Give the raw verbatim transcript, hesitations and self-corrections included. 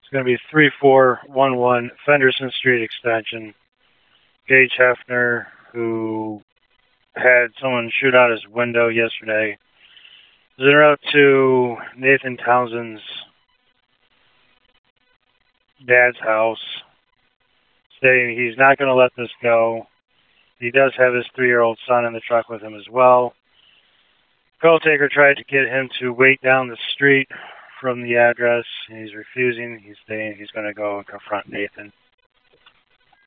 It's going to be three four one one Fenderson Street Extension. Gage Hefner, who had someone shoot out his window yesterday, is en route to Nathan Townsend's dad's house, stating he's not going to let this go. He does have his three-year-old son in the truck with him as well. Call taker tried to get him to wait down the street from the address, and he's refusing. He's saying he's going to go and confront Nathan.